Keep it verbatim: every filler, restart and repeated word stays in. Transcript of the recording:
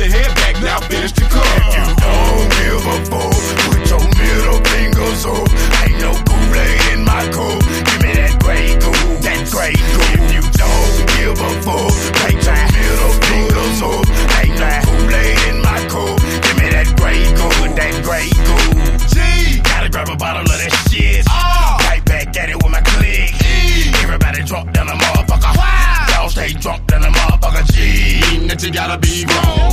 your head back, now finish the cup. If you don't give a fuck, put your middle fingers up. Ain't no Kool-Aid in my cup. Give me that Grey Goose, that Grey Goose. If you don't give a fuck, put your middle fingers up. Ain't no Kool-Aid in my cup. Give me that Grey Goose, that Grey Goose. G, gotta grab a bottle of that shit. oh, Right back at it with my click. E, Everybody drunk than a motherfucker. wow, Y'all stay drunk than a motherfucker. G, that you gotta be wrong.